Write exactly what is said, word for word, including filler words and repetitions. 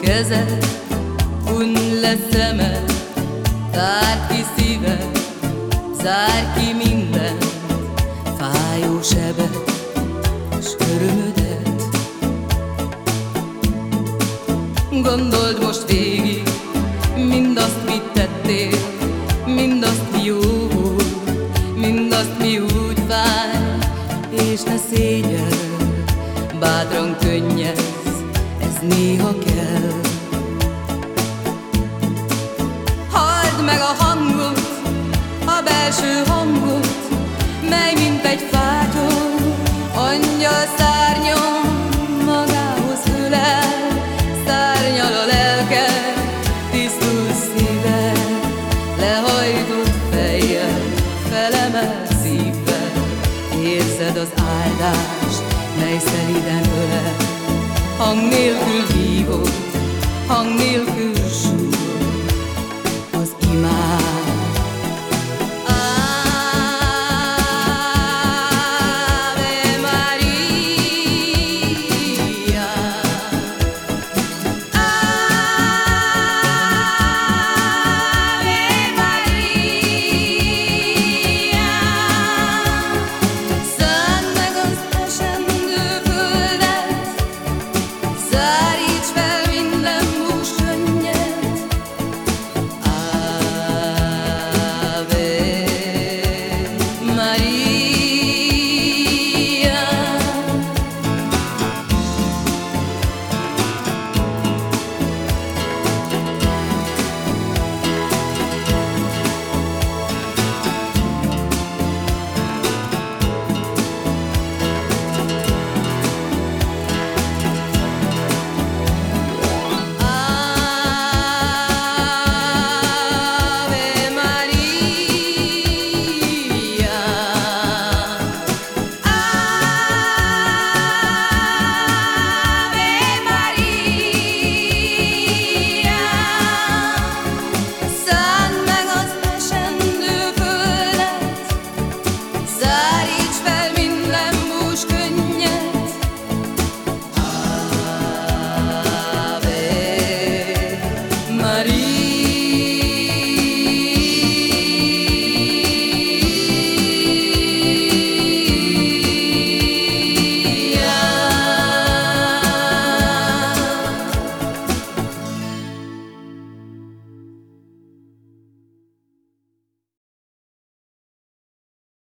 kezed, hunyd le szemed, tárd ki szíved, zárj ki mindent, fájó sebet és örömödet. Gondold most végig mindazt, mit tettél, mindazt, mi jó volt, mindazt, mi úgy fáj, és ne szégyeld, bátran könnyezz, ez néha kell. Halld meg a hangot, a belső hangot, mely mint egy fátyol, angyal szárnyon magához ölel, szárnyal a lelked, tisztul szíved, lehajtott fejjel, felemelt szívvel, érzed az áldást, mely szelíden ölel. Hang nélkül hívod, hang nélkül